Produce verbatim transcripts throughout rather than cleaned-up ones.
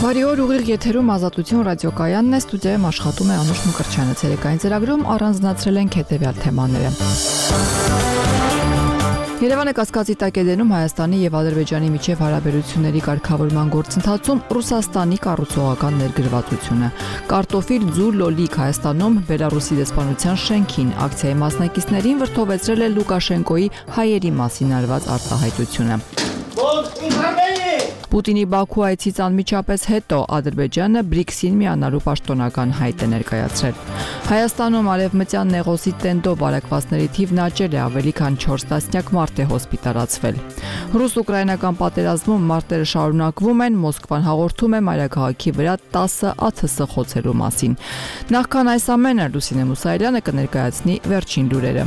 Բարի օր, ուղիղ եթերում Ազատություն ռադիոկայանն է, ստուդիայում աշխատում է Անուշ Մկրտչյանը, ցերեկային ծրագրում առանձնացրել ենք հետևյալ թեմաները։ Երևանը կասկածի տակ է դնում Հայաստանի եւ Ադրբեջանի միջև հարաբերությունների կարգավորման գործընթացում Ռուսաստանի կառուցողական ներգրավվածությունը։ Կարտոֆիլ ձու լոլիկ Հայաստանում Բելարուսի դեսպանության շենքին ակցիայի մասնակիցներին վրդովեցրել է Լուկաշենկոյի հայերի մասին արված արտահայտությունը։ Պուտինի Բաքու այցից անմիջապես հետո Ադրբեջանը բրիքսին միանալու պաշտոնական հայտ է ներկայացրել։ Հայաստանում արևմտյան նեղոսի տենդով վարակվածների թիվն աճել է, ավելի քան չորս տասնյակ մարդ է հոսպիտալացվել։ Ռուս-ուկրաինական պատերազմում մարտերը շարունակվում են, Մոսկվան հաղորդում է մայրաքաղաքի վրա տասը ԱԹՍ խոցելու մասին։ Նախքան այս ամենը Լուսինե Մուսայելյանը կներկայացնի վերջին լուրերը։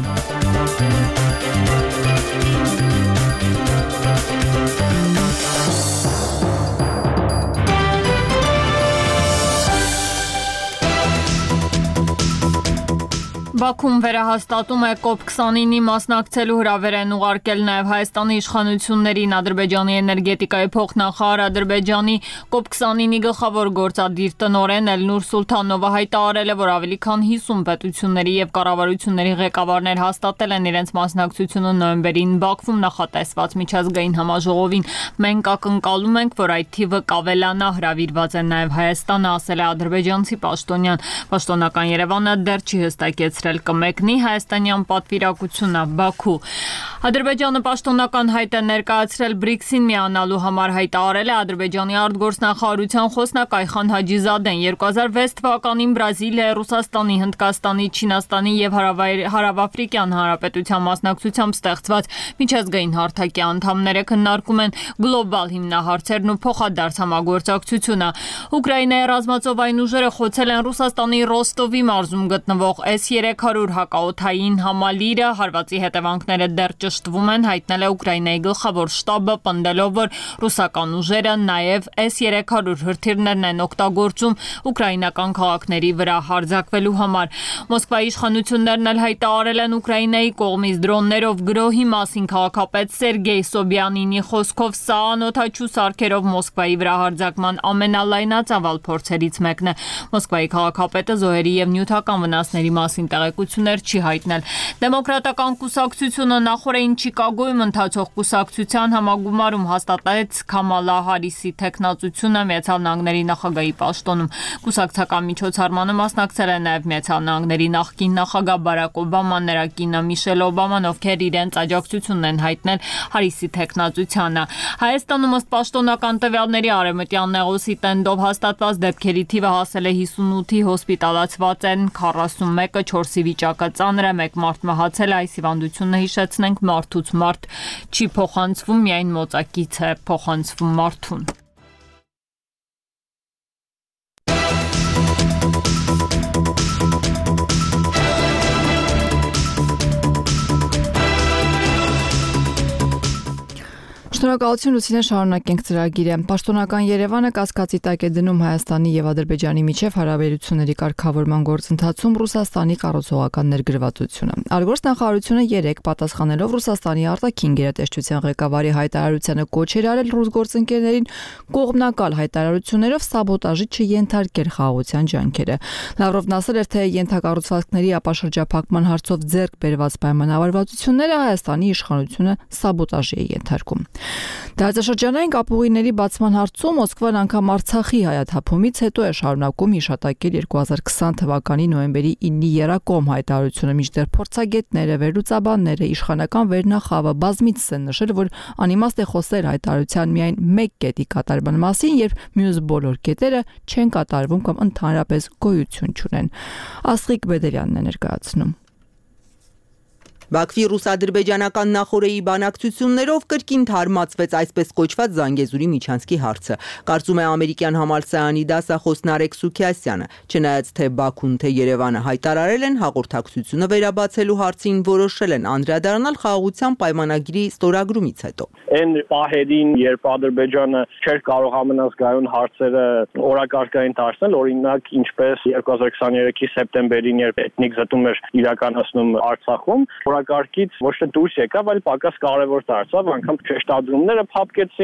Բաքուն վերահաստատում է կոպ քսանինի մասնակցելու հրավեր են ուղարկել նաև Հայաստանի իշխանություններին Ադրբեջանի էներգետիկայի փոխնախարար Ադրբեջանի կոպ քսանինի գլխավոր գործադիր տնօրեն Էլնուր Սուլթանովը հայտարարել է, որ ավելի քան հիսուն պետությունների եւ կառավարությունների ղեկավարներ հաստատել են իրենց մասնակցությունը նոյեմբերին Բաքվում նախատեսված միջազգային համաժողովին։ Մենք ակնկալում ենք, որ այդ թիվը կավելանա, հրավիրված է նաև Հայաստանը, ասել է ադրբեջանցի պաշտոնյան։ Պաշտոնական Երևանը դեռ չի հստակեցրել կմեկնի հայաստանյան պատվիրակությունը Բաքու։ Ադրբեջանը պաշտոնական հայտ է ներկայացրել բրիքսին միանալու համար, հայտարարել է Ադրբեջանի արտգործնախարարության խոսնակ Այխան Հաջիզադեն։ երկու հազար վեց թվականին Բրազիլիա, Ռուսաստանի, Հնդկաստանի, Չինաստանի եւ Հարավաֆրիկյան Հանրապետության մասնակցությամբ ստեղծված միջազգային հարթակի անդամները քննարկում են գլոբալ հիմնահարցերն ու փոխադարձ համագործակցությունը։ Ուկրաինայի ռազմածովային ուժերը խոցել են Ռուսաստանի Ռոստովի մարզում գտնվող էս երեք հարյուր հակաօդային համալիրը, հարվածի հետևանքները դեռ ճշտվում են, հայտնել է Ուկրաինայի գլխավոր շտաբը, պնդելով, որ ռուսական ուժերը նաև էս երեք հարյուր հրթիռներն են օգտագործում ուկրաինական քաղաքների վրա հարձակվելու համար։ Մոսկվայի իշխանություններն էլ հայտարարել են Ուկրաինայի կողմից դրոններով գրոհի մասին։ Քաղաքապետ Սերգեյ Սոբյանինի խոսքով սա անօդաչու սարքերով Մոսկվայի վրա հարձակման ամենալայնածավալ փորձերից մեկն է։ Մոսկվայի քաղաքապետը զոհերի եւ նյութական վնասների մասին տեղեկություններ չի հայտնել։ Դեմոկրատական կուսակցությունը նախորդին Չիկագոյում ընթացող կուսակցության համագումարում հաստատեց Քամալա Հարիսի թեկնածությունը Միացյալ Նահանգների նախագահի պաշտոնում։ Կուսակցական միջոցառմանը մասնակցել է նաև Միացյալ Նահանգների նախկին նախագահ Բարակ Օբաման, նրա կինը Միշել Օբաման, ովքեր իրենց աջակցությունն են հայտնել Հարիսի թեկնածությանը։ Հայաստանում ըստ պաշտոնական տվյալների արևմտյան նեղոսի տենդով հաստատված դեպքերի թիվը հասել է հիսունութի, հոսպիտալացված են քառասունմեկը, չորսի վիճակը ծանր է, մեկ մարդ մահացել է։ Այս հիվանդությունը, հիշեցնենք, մարդուց մարդ չի փոխանցվում, միայն մոծակից է փոխանցվում մարդուն։ Շնորհակալություն Լուսինե, շարունակենք ծրագիրը։ Պաշտոնական Երևանը կասկածի տակ է դնում Հայաստանի եւ Ադրբեջանի միջև հարաբերությունների կարգավորման գործընթացում Ռուսաստանի կառուցողական ներգրավվածությունը։ Արտգործնախարարությունը երեկ պատասխանելով Ռուսաստանի արտաքին գերատեսչության ղեկավարի հայտարարությանը կոչ էր արել ռուս գործընկերներին կողմնակալ հայտարարություններով սաբոտաժի չենթարկել խաղաղության ջանքերը։ Լավրովն ասել էր, թե ենթակառուցվածքների ապաշրջափակման հարցով ձեռք բերված պայմանավորվածությունները Հայաստանի իշխանությունը սաբոտաժի է ենթարկում։ Տարածաշրջանային կապուղիների բացման հարցում Մոսկվան անգամ Արցախի հայաթափումից հետո է շարունակում հիշատակել երկու հազար քսան թվականի նոյեմբերի ինի եռակողմ հայտարարությունը, մինչդեռ փորձագետները, վերլուծաբանները, իշխանական վերնախավը բազմիցս են նշել, որ անիմաստ է խոսել հայտարարության միայն մեկ կետի կատարման մասին, երբ մյուս բոլոր կետերը չեն կատարվում կամ ընդհանրապես գոյություն չունեն։ Աստղիկ Բեդելյանն է ներկայացնում։ Բաքվի ռուս-ադրբեջանական նախօրեի բանակցություններով կրկին թարմացվեց այսպես կոչված Զանգեզուրի միջանցքի հարցը, կարծում է ամերիկյան համալսարանի դասախոս Նարեկ Սուքիասյանը, չնայած թե Բաքուն, թե Երևանը հայտարարել են հաղորդակցությունը վերաբացելու հարցին, որոշել են անդրադառնալ խաղաղության պայմանագրի ստորագրումից հետո։ Այն պահերին, երբ Ադրբեջանը չէր կարող ամենազգայուն հարցերը օրակարգային դարձնել, օրինակ ինչպես երկու հազար քսաներեքի սեպտեմբերին, երբ էթնիկ զտում էր իրականացնում Արցախում, օրակարգից ոչ թե դուրս եկավ, այլ պակաս կարևոր դարձավ, անգամ շեշտադրումները փափկեցին,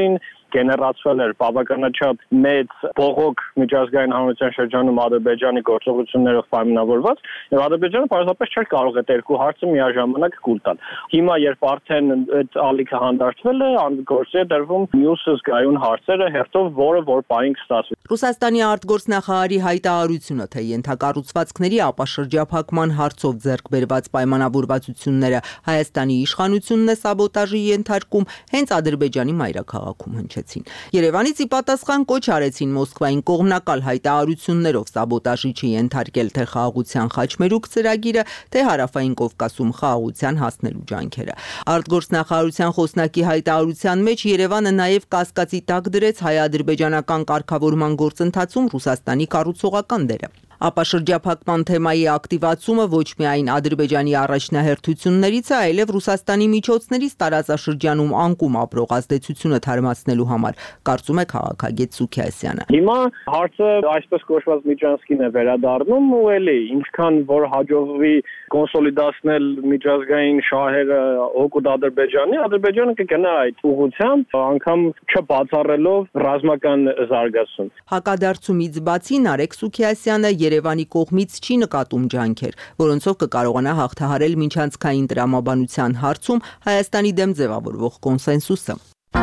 գեներացվել էր բավականաչափ մեծ բողոք միջազգային հանրության շրջանում Ադրբեջանի գործողություններով պայմանավորված, եւ Ադրբեջանը պարզապես չէր կարող այդ երկու հարցը միաժամանակ կուլ տալ։ Հիմա երբ արդեն այդ ալիքը հանդարտվել է, գործի է դրվում մյուս զգայուն հարցերը հերթով, որը որ պահին կստացվի։ Ռուսաստանի արտգործնախարարի հայտարարությունը, թե ենթակառուցվածքների ապաշրջափակման հարցով ձեռք բերված պայմանավորվածությունները Հայաստանի իշխանությունն է սաբոտաժի ենթարկում, հենց Ադրբեջանի մայրաքաղաքում հնչեցին։ Երևանից ի պատասխան կոչ արեցին Մոսկվային կողմնակալ հայտարարություններով սաբոտաժի չենթարկել թե խաղաղության խաչմերուկ ծրագիրը, թե Հարավային Կովկասում խաղաղության հասնելու ջանքերը։ Արտգործնախարարության խոսնակի հայտարարության մեջ Երևանը նաև կասկածի տակ դրեց հայ-ադրբեջանական կարգավորման գործընթացում Ռուսաստանի կառուցողական դերը։ Ապաշրջափակման թեմայի ակտիվացումը ոչ միայն Ադրբեջանի առաջնահերթություններից է, այլև Ռուսաստանի միջոցներից տարածաշրջանում անկում ապրող ազդեցությունը թարմացնելու համար, կարծում է քաղաքագետ Սուքիասյանը։ Հիմա հարցը այսպես կոչված միջանցքին է վերադառնում ու էլի ինչքան որ հաջողվի կոնսոլիդացնել միջազգային շահերը օգուտ Ադրբեջանի, Ադրբեջանը կգնա այդ ուղղությամբ, անգամ չբացառելով ռազմական զարգացում։ Հակադարձումից բացի Նարեկ Սուքիասյանը Երևանի կողմից չի նկատում ջանքեր, որոնցով կկարողանա հաղթահարել միջանցքային տրամաբանության հարցում Հայաստանի դեմ ձևավորվող կոնսենսուսը։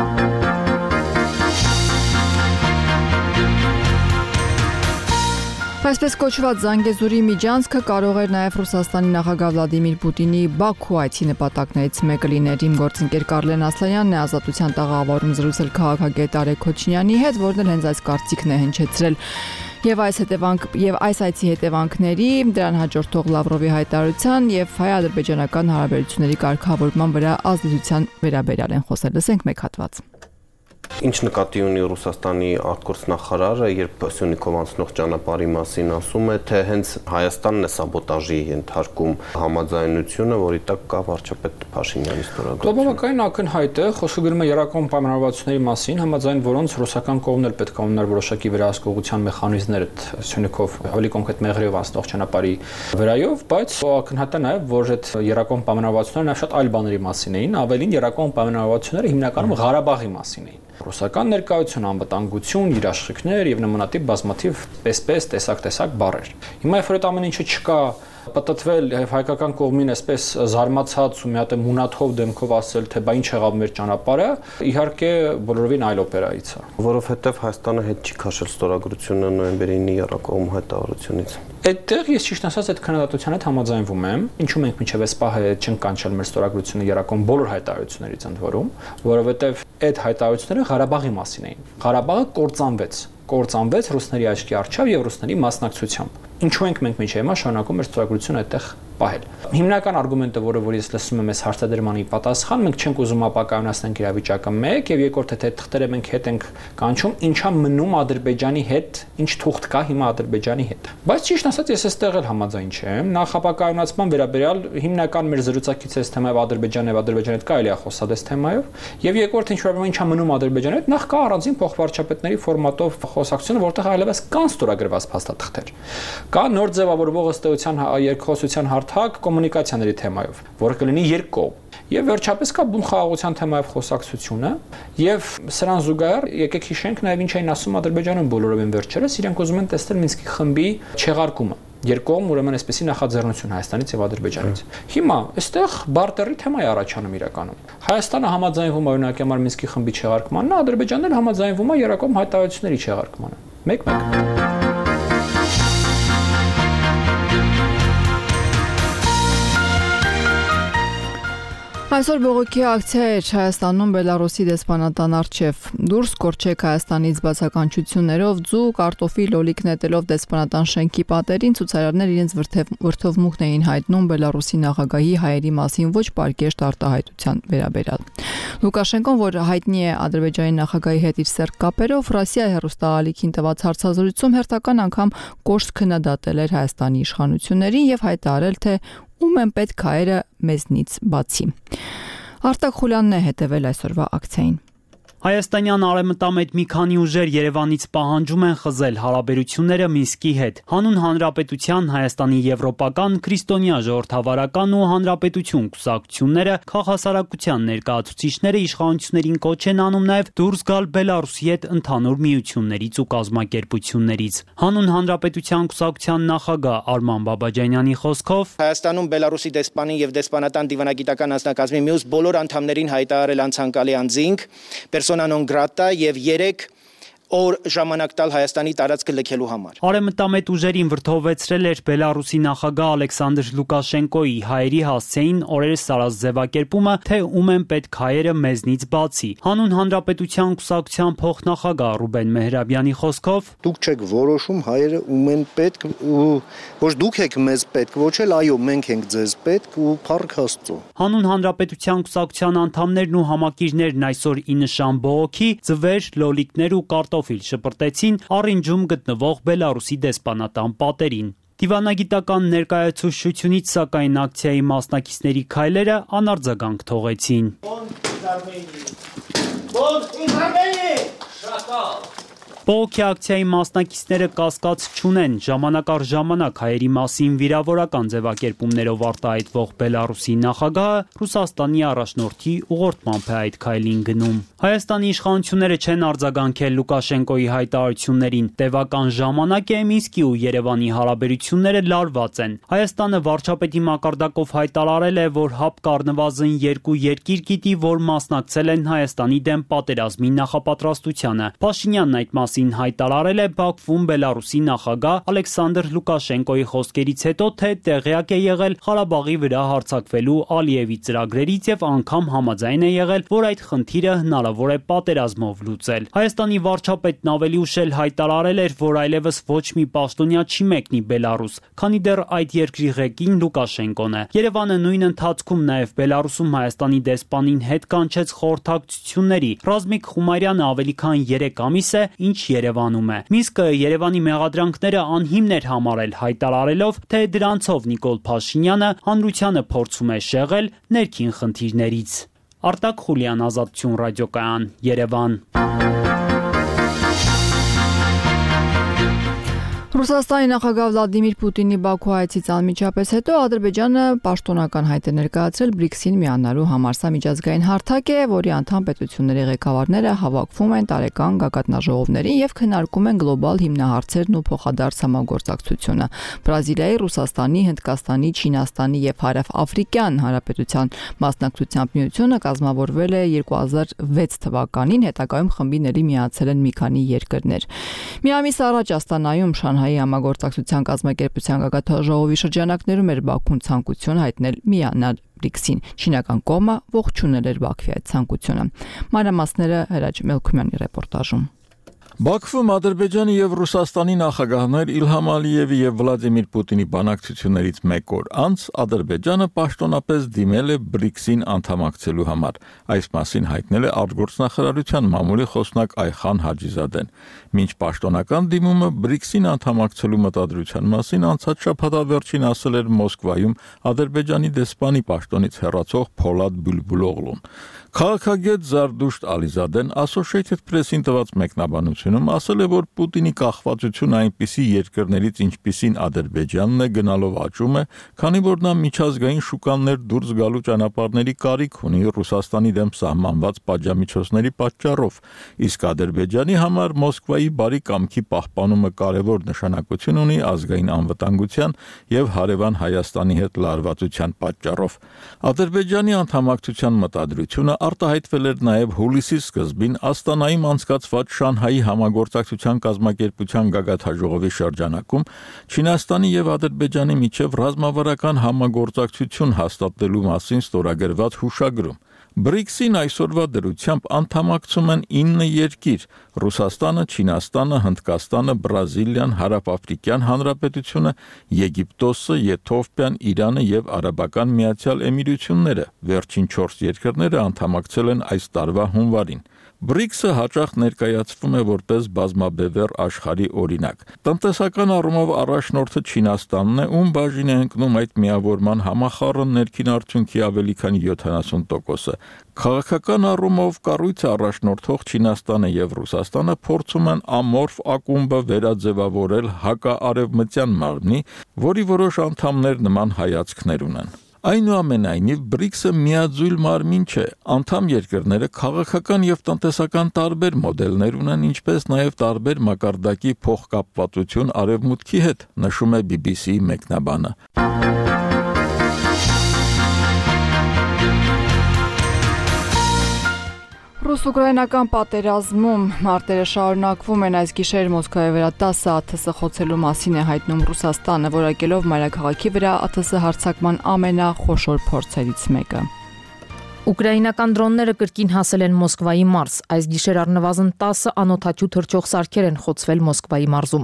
Այսպես կոչված Զանգեզուրի միջանցքը կարող էր նաև Ռուսաստանի նախագահ Վլադիմիր Պուտինի Բաքու այցի նպատակներից մեկը լինել։ Իմ գործընկեր Կարլեն Ասլանյանն է Ազատության տաղավարում զրուցել քաղաքագետ Արեգ Քոչինյանի հետ, որն էլ հենց այս կարծիքն է հնչեցրել։ Եվ այս հետևանք եւ այս այցի հետևանքների, դրան հաջորդող Լավրովի հայտարարության եւ հայ-ադրբեջանական հարաբերությունների կարգավորման վրա ազդեցության վերաբերյալ են խոսել։ Լսենք մեկ հատված։ Ինչ նկատի ունի Ռուսաստանի արտգործնախարարը, երբ Սյունիքով անցնող ճանապարհի մասին ասում է, թե հենց Հայաստանն է սաբոտաժի ենթարկում համաձայնությունը, որի տակ կա վարչապետ Փաշինյանի ստորագրությունը։ Բավականին ակնհայտ է, խոսքը գնում է երակոմ պայմանավորվածությունների մասին, համաձայն որոնց ռուսական կողմն էլ պետք է ունենար որոշակի վերահսկողության մեխանիզմներ Սյունիքով ավելի կոնկրետ Մեղրիով անցնող ճանապարհի վրայով, բայց ակնհայտ է նաև, որ այդ երակոմ պայմանավորվածությունները նաև շատ այլ բաների մասին էին, ավելին երակոմ պայմանավորվածությունները հիմնականում Ղարաբաղի մասին էին։ Ռուսական ներկայություն, անվտանգություն, երաշխիքներ եւ նմանատիպ բազմաթիվ պես-պես տեսակ-տեսակ բառեր։ Հիմա երբ որ այդ ամեն ինչը չկա, պատտվել եւ հայկական կողմին այսպես զարմացած ու մի հատ մունաթով դեմքով ասել, թե բա ինչ եղավ մեր ճանապարհը, իհարկե բոլորովին այլ օպերայից է, որովհետեւ Հայաստանը հետ չի քաշել ստորագրությունը նոյեմբերի ինը երակոմ հայտարարությունից։ Այդտեղ ես ճիշտ ասած այդ քննադատության հետ համաձայնվում եմ, ինչու մենք մինչև այս պահը չենք կանչել մեր ստորագրությունը երակոմ բոլոր հայտարարություններից ընդ որում, որովհետեւ այդ հայտարարությունները Ղարաբաղի մասին էին։ Ղարաբաղը կործանվեց, կործանվեց ռուսների աչքի առջև եւ ռուսների մասնակցությամբ։ Ինչու ենք մենք մինչև հիմա շարունակում մեր ստորագրությունը այդտեղ պահել։ Հիմնական արգումենտը, որը որ ես լսում եմ այս հարցադրմանի պատասխան, մենք չենք ուզում ապակայունացնել իրավիճակը մեկ եւ երկրորդ թե թղթերը մենք հետ ենք կանչում, ինչա մնում Ադրբեջանի հետ, ինչ թուղթ կա հիմա Ադրբեջանի հետ։ Բայց ճիշտ ասած ես այստեղ էլ համաձայն չեմ։ Նախ ապակայունացման վերաբերյալ հիմնական մեր զրուցակից այս թեմայով Ադրբեջանը եւ Ադրբեջանի հետ կա էլի խոսալ այս թեմայով։ Եվ երկրորդ ինչ որ ինչա մնում Ադրբեջանի հետ, նախ կա առանձին փոխվարչապետների ֆորմատով խոսակցությունը, որտեղ այլևս կան ստորագրված փաստաթղթեր։ Կա նոր ձևավորվող ըստ էության երկխոսության հարթակ կոմունիկացիաների թեմայով, որը կլինի երկկողմ։ Եվ վերջապես կա բուն խաղաղության թեմայով խոսակցությունը, եւ սրան զուգահեռ եկեք հիշենք նաեւ ինչ էին ասում Ադրբեջանում բոլորովին վերջերս, իրենք ուզում են տեսնել Մինսկի խմբի չեղարկումը։ Երկկողմ ուրեմն այսպեսի նախաձեռնություն Հայաստանից եւ Ադրբեջանից։ Հիմա այստեղ բարտերի թեմա է առաջանում իրականում։ Հայաստանը համաձայնվում է օրինակ համար Մինսկի խմբի չեղարկմանն, Ադրբեջանն էլ համաձայնվում է երակոմ հայտարարությունների չեղարկմանը։ Մեկ-մեկ։ Այսօր բողոքի ակցիա էր Հայաստանում Բելարուսի դեսպանատան առջև։ Դուրս կորչեք Հայաստանից բացականչություններով, ձու, կարտոֆիլ, լոլիկ նետելով դեսպանատան շենքի պատերին ցուցարարներ իրենց վրդովմունքն էին հայտնում Բելարուսի նախագահի հայերի մասին ոչ պարկեշտ արտահայտության վերաբերյալ։ Լուկաշենկոն, որ հայտնի է Ադրբեջանի նախագահի հետ իր սերտ կապերով, Ռոսիայի հեռուստաալիքին տված հարցազրույցում հերթական անգամ կոշտ քննադատել էր Հայաստանի իշխանություններին եւ հայտարարել, թե ում են պետք հայերը մեզնից բացի։ Արտակ Խուլյանն է հետևել այսօրվա ակցիային։ Հայաստանյան արևմտամետ մի քանի ուժեր Երևանից պահանջում են խզել հարաբերությունները Մինսկի հետ։ Հանուն Հանրապետության Հայաստանի եվրոպական, քրիստոնյա ժողովրդավարական ու հանրապետություն կուսակցությունները քաղաքասարակության ներկայացուցիչները իշխանություններին կոչ են անում նաև դուրս գալ Բելարուսի հետ ընդհանուր միություններից ու կազմակերպություններից։ Հանուն Հանրապետության կուսակցության նախագահ Արման Բաբաջանյանի խոսքով Հայաստանում Բելարուսի դեսպանի եւ դեսպանատան դիվանագիտական անձնակազմի մյուս բոլոր անդամներին հայտարարել անցանկալի անձինք Persona non grata եւ երեք օր ժամանակ տալ Հայաստանի տարածքը լքելու համար։ Արևմտամետ ուժերին վրդովեցրել էր Բելարուսի նախագահ Ալեքսանդր Լուկաշենկոյի հայերի հասցեին օրերս արած ձևակերպումը, թե ում են պետք հայերը մեզնից բացի։ Հանուն Հանրապետության կուսակցության փոխնախագահ Ռուբեն Մեհրաբյանի խոսքով դուք չեք որոշում հայերը ում են պետք ու ոչ դուք եք մեզ պետք, ոչ էլ այո մենք ենք ձեզ պետք ու փառք Աստծո։ Հանուն Հանրապետության կուսակցության անդամներն ու համակիրներն այսօր ի նշան բողոքի ձվեր, լոլիկներ ու կարտոֆիլ շպրտեցին առինջում գտնվող Բելարուսի դեսպանատան պատերին։ Դիվանագիտական ներկայացուցչությունից սակայն ակցիայի մասնակիցների քայլերը անարձագանք թողեցին։ Բողոքի ակցիայի մասնակիցները կասկած չունեն, ժամանակ առ ժամանակ հայերի մասին վիրավորական ձևակերպումներով արտահայտվող Բելարուսի նախագահը Ռուսաստանի առաջնորդի ուղղորդմամբ է այդ քայլին գնում։ Հայաստանի իշխանությունները չեն արձագանքել Լուկաշենկոյի հայտարարություններին, տևական ժամանակ է Մինսկի ու Երևանի հարաբերությունները լարված են։ Հայաստանը վարչապետի մակարդակով հայտարարել է, որ ՀԱՊԿ առնվազն երկու երկիր գիտի, որ մասնակցել են Հայաստանի դեմ պատերազմի նախապատրաստությանը։ Փաշինյանն այդ մասին հայտարարել է Բաքվում Բելարուսի նախագահ Ալեքսանդր Լուկաշենկոյի խոսքերից հետո, թե տեղյակ է եղել Ղարաբաղի վրա հարձակվելու Ալիևի ծրագրերից եւ անգամ համաձայն է եղել, որ այդ խնդիրը հնարավոր է պատերազմով լուծել։ Հայաստանի վարչապետն ավելի ուշ էլ հայտարարել էր, որ այլևս ոչ մի պաշտոնյա չի մեկնի Բելարուս, քանի դեռ այդ երկրի ղեկին Լուկաշենկոն է։ Երևանը նույն ընթացքում նաեւ Բելարուսում Հայաստանի դեսպանին հետ կանչեց խորհրդակցությունների։ Ռազմիկ Խումարյանը ավելի քան երեք ամիս է, ինչ Երևանում է։ Մինսկը Երևանի մեղադրանքները անհիմն էր համարել, հայտարարելով, թե դրանցով Նիկոլ Փաշինյանը հանրությանը փորձում է շեղել ներքին խնդիրներից։ Արտակ Խուլյան, Ազատություն ռադիոկայան, Երևան։ Ռուսաստանի նախագահ Վլադիմիր Պուտինի Բաքու այցից անմիջապես հետո Ադրբեջանը պաշտոնական հայտ է ներկայացրել բրիքսին միանալու համար։ Սա միջազգային հարթակ է, որի անդամ պետությունների ղեկավարները հավաքվում են տարեկան գագաթնաժողովներին եւ քննարկում են գլոբալ հիմնահարցերն ու փոխադարձ համագործակցությունը։ Բրազիլիայի, Ռուսաստանի, Հնդկաստանի, Չինաստանի եւ Հարավ-Աֆրիկյան Հանրապետության մասնակցությամբ միությունը կազմավորվել է երկու հազար վեց թվականին, հետագայում խմբին ելի միացել են մի քանի երկրներ։ Մի ամիս առաջ Աստանայում Շանհայի համագործակցության կազմակերպության գագաթնաժողովի շրջանակներում էր Բաքուն ցանկություն հայտնել միանալ բրիքսին։ Չինական կողմը ողջունել էր Բաքվի այդ ցանկությունը։ Մանրամասները Հրաչ Մելքումյանի ռեպորտաժում։ Բաքվում Ադրբեջանի եւ Ռուսաստանի նախագահներ Իլհամ Ալիևի եւ Վլադիմիր Պուտինի բանակցություններից մեկ օր անց Ադրբեջանը պաշտոնապես դիմել է բրիքսին անդամակցելու համար։ Այս մասին հայտնել է արտգործնախարարության մամուլի խոսնակ Այխան Հաջիզադեն։ Մինչ պաշտոնական դիմումը բրիքսին անդամակցելու մտադրության մասին անցած շաբաթավերջին ասել էր Մոսկվայում Ադրբեջանի դեսպանի պաշտոնից հեռացող Փոլադ Բուլբուլօղլուն։ Քաղաքագետ Զարդուշտ Ալիզադեն Associated Press-ին տված մեկնաբանությունում ասել է, որ Պուտինի կախվածությունը այնպիսի երկրներից, ինչպիսին Ադրբեջանն է, գնալով աճում է, քանի որ նա միջազգային շուկաներ դուրս գալու ճանապարհների կարիք ունի Ռուսաստանի դեմ սահմանված պատժամիջոցների պատճառով, իսկ Ադրբեջանի համար Մոսկվայի բարի կամքի պահպանումը կարևոր նշանակություն ունի ազգային անվտանգության եւ հարևան Հայաստանի հետ լարվածության պատճառով։ Ադրբեջանի անդամակցության մտադրությունը արտահայտվել էր նաև հուլիսի սկզբին Աստանայում անցկացված Շանհայի համագործակցության կազմակերպության գագաթնաժողովի շրջանակում Չինաստանի եւ Ադրբեջանի միջև ռազմավարական համագործակցություն հաստատելու մասին ստորագրված հուշագրում։ բրիքսին այսօրվա դրությամբ անդամակցում են ինը երկիր՝ Ռուսաստանը, Չինաստանը, Հնդկաստանը, Բրազիլիան, Հարավ-Աֆրիկյան Հանրապետությունը, Եգիպտոսը, Եթովպիան, Իրանը եւ Արաբական Միացյալ Էմիրությունները։ Վերջին չորս երկրները անդամակցել են այս տարվա հունվարին։ բրիքսը հաճախ ներկայացվում է որպես բազմաբևեռ աշխարհի օրինակ։ Տնտեսական առումով առաջնորդը Չինաստանն է, ում բաժին է ընկնում այդ միավորման համախառն ներքին արդյունքի ավելի քան յոթանասուն տոկոսը։ Քաղաքական առումով կառույցը առաջնորդող Չինաստանը եւ Ռուսաստանը փորձում են ամորֆ ակումբը վերաձևավորել հակաարևմտյան մաղնի, որի որոշ անդամներ նման հայացքներ ունեն։ Այնուամենայնիվ բրիքսը միաձույլ մարմին չէ, անդամ երկրները քաղաքական եւ տնտեսական տարբեր մոդելներ ունեն, ինչպես նաեւ տարբեր մակարդակի փոխկապվածություն արևմուտքի հետ, նշում է բի բի սի-ի մեկնաբանը։ Ռուս-ուկրաինական պատերազմում մարտերը շարունակվում են, այս գիշեր Մոսկվայի վրա տասը ա թ ս խոցելու մասին է հայտնում Ռուսաստանը, որակելով մայրաքաղաքի վրա ա թ ս հարձակման ամենախոշոր փորձերից մեկը։ Ուկրաինական դրոնները կրկին հասել են Մոսկվայի մարզ, այս գիշեր առնվազն տասը անօդաչու թռչող սարքեր են խոցվել Մոսկվայի մարզում։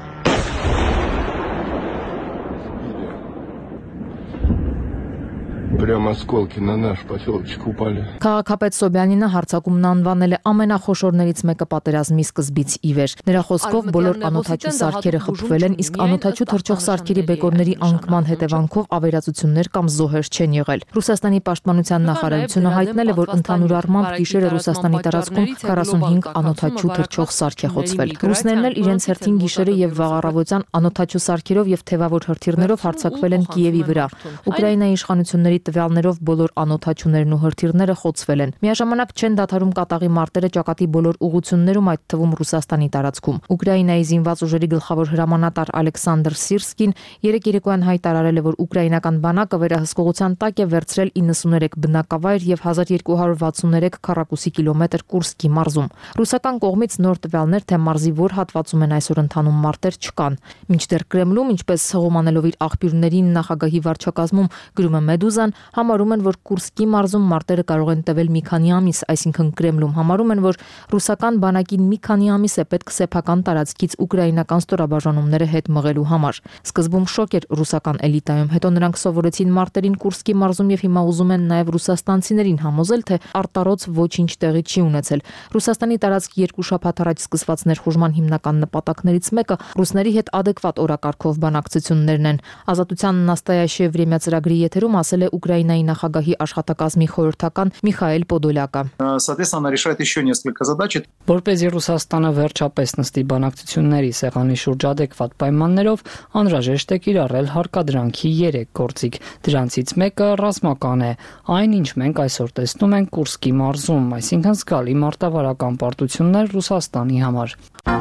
Прямо осколки на наш поселочек упали. Քաղաքապետ Սոբյանինը հարձակումն անվանել է ամենախոշորներից մեկը պատերազմի սկզբից ի վեր։ Նրա խոսքով բոլոր անօդաչու սարքերը խփվել են, իսկ անօդաչու թռչող սարքերի բեկորների անկման հետևանքով ավերածություններ կամ զոհեր չեն եղել։ Ռուսաստանի պաշտպանության նախարարությունը հայտնել է, որ ընդհանուր առմամբ գիշերը Ռուսաստանի տարածքում քառասունհինգ անօդաչու թռչող սարք է խոցվել։ Ռուսներն էլ իրենց հերթին գիշերը եւ վաղ առավոտյան անօդաչու սարքերով եւ թևավոր հրթիռներով հարձակվել են Կիևի վրա։ Ուկրաինայի իշխանությունների տվյալներով բոլոր անօդաչուներն ու հրթիռները խոցվել են։ Միաժամանակ չեն դադարում կատաղի մարտերը ճակատի բոլոր ուղություններում, այդ թվում Ռուսաստանի տարածքում։ Ուկրաինայի զինված ուժերի գլխավոր հրամանատար Ալեքսանդր Սիրսկին երեկ երեկոյան հայտարարել է, որ ուկրաինական բանակը վերահսկողության տակ է վերցրել իննսուներեք բնակավայր եւ հազար երկու հարյուր վաթսուններեք քառակուսի կիլոմետր Կուրսկի մարզում։ Ռուսական կողմից նոր տվյալներ, թե մարզի որ հատվածում են այսօր ընթանում մարտեր չկան։ Մինչդեռ Կրեմլում, ինչպես հղումանելով իր աղբյուրներին նախագահի վարչակազմում գրում է Մեդուզան, համարում են, որ Կուրսկի մարզում մարտերը կարող են տևել մի քանի ամիս, այսինքն Կրեմլում համարում են, որ ռուսական բանակին մի քանի ամիս է պետք սեփական տարածքից ուկրաինական ստորաբաժանումները հետ մղելու համար։ Սկզբում շոկ էր ռուսական էլիտայում, հետո նրանք սովորեցին մարտերին Կուրսկի մարզում եւ հիմա ուզում են նաեւ ռուսաստանցիներին համոզել, թե արտարոց ոչինչ տեղի չի ունեցել։ Ռուսաստանի տարածք երկու շաբաթ առաջ սկսված ներխուժման հիմնական նպատակներից մեկը ռուսների հետ ադեկվատ օրակարգով բանակցություններն են։ Ազատության Նաստայաշե Վրեմյա ծրագրի եթերում ասել է Ուկրաինայի նախագահի աշխատակազմի խորհրդական Միխայել Պոդոլյակը։ Соответственно, решает еще несколько задач. Որպեսզի Ռուսաստանը վերջապես նստի բանակցությունների սեղանի շուրջ ադեկվատ պայմաններով, անհրաժեշտ է կիրառել հարկադրանքի երեք գործիք։ Դրանցից մեկը ռազմական է, այն ինչ մենք այսօր տեսնում ենք Կուրսկի մարզում, այսինքն զգալի մարտավարական պարտություններ Ռուսաստանի համար։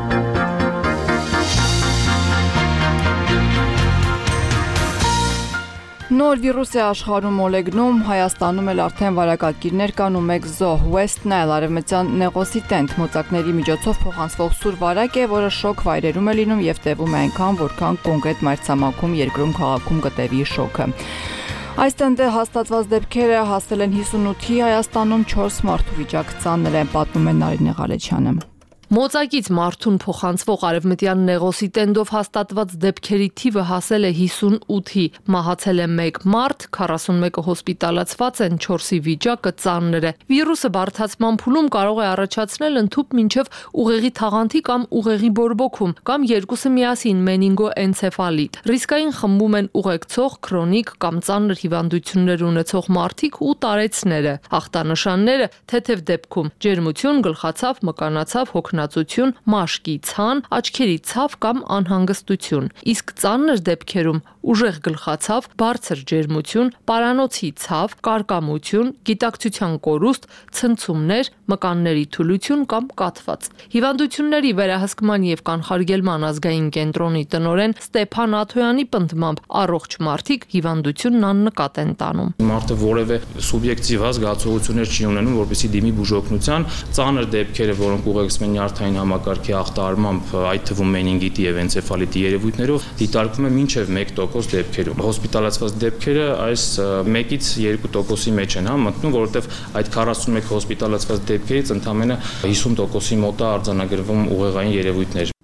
Նոր վիրուս է աշխարհում մոլեգնում, Հայաստանում էլ արդեն վարակակիրներ կան ու մեկ զոհ West Nile արևմտյան նեղոսիտենտ մոծակների միջոցով փոխանցվող սուր վարակ է, որը շոկ վայրերում է լինում եւ տևում է այնքան, որքան կոնկրետ մայրցամաքում երկրում քաղաքում գտևի շոկը։ Այս տենդե հաստատված դեպքերը հասել են հիսունութի, Հայաստանում չորս մարդու վիճակը ծանր է, պատմում է Նարինե Ղալեչյանը։ Մոծակից մարդուն փոխանցվող արևմտյան նեղոսի տենդով հաստատված դեպքերի թիվը հասել է հիսունութի, մահացել է մեկ մարդ, քառասունմեկը հոսպիտալացված են, չորսի վիճակը ծանր է։ Վիրուսը բարդացման փուլում կարող է առաջացնել ընդհուպ մինչև ուղեղի թաղանթի կամ ուղեղի բորբոքում, կամ երկուսը միասին մենինգոէնցեֆալիտ։ Ռիսկային խմբում են ուղեկցող, քրոնիկ կամ ծանր հիվանդություններ ունեցող մարդիկ ու տարեցները։ Ախտանշանները թեթև դեպքում ջերմություն, գլխացավ, մկանացավ, հոգնածություն, մաշկի ցան, աչքերի ցավ կամ անհանգստություն, իսկ ծանր դեպքերում ուժեղ գլխացավ, բարձր ջերմություն, պարանոցի ցավ, կարկամություն, գիտակցության կորուստ, ցնցումներ, մկանների թուլություն կամ կաթված։ Հիվանդությունների վերահսկման եւ կանխարգելման ազգային կենտրոնի տնօրեն Ստեփան Աթոյանի պնդմամբ առողջ մարդիկ հիվանդությունն աննկատ են տանում։ Մարդը որևէ սուբյեկտիվ զգացողություններ չի ունենում, որպեսզի դիմի բուժօգնության, ծանր դեպքերը, որոնք ուղեկցվում են նյարդային համակարգի ախտահարմամբ, այդ թվում մենինգիտի եւ էնցեֆալիտի երևույթներով, դիտարկվում է մինչեւ մեկ տոկոս դեպքերում։ Հոսպիտալացված դեպքերը այս մեկից երկու տոկոսի մեջ են մտնում, որովհետեւ այդ քառասունմեկ հոսպիտալացված դեպքերից ընդամենը հիսուն տոկոսի մոտ է արձանագրվում ուղեղային երևույթներ։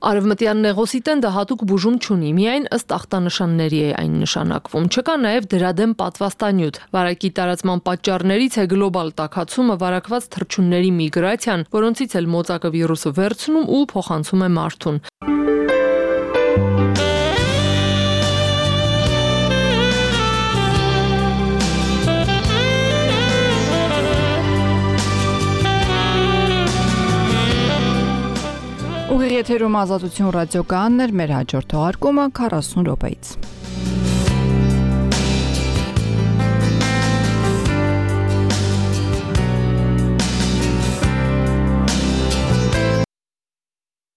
Արևմտյան նեղոսի տենդը հատուկ բուժում չունի, միայն ըստ ախտանշանների է այն նշանակվում։ Չկա նաև դրա դեմ պատվաստանյութ։ Վարակի տարածման պատճառներից է գլոբալ տաքացումը, վարակված թռչունների միգրացիան, որոնցից էլ մոծակը վիրուսը վերցնում ու փոխանցում է մարդուն։ Ուղիղ եթերում Ազատություն ռադիոկայանն էր, մեր հաջորդ թողարկումը քառասուն րոպեից։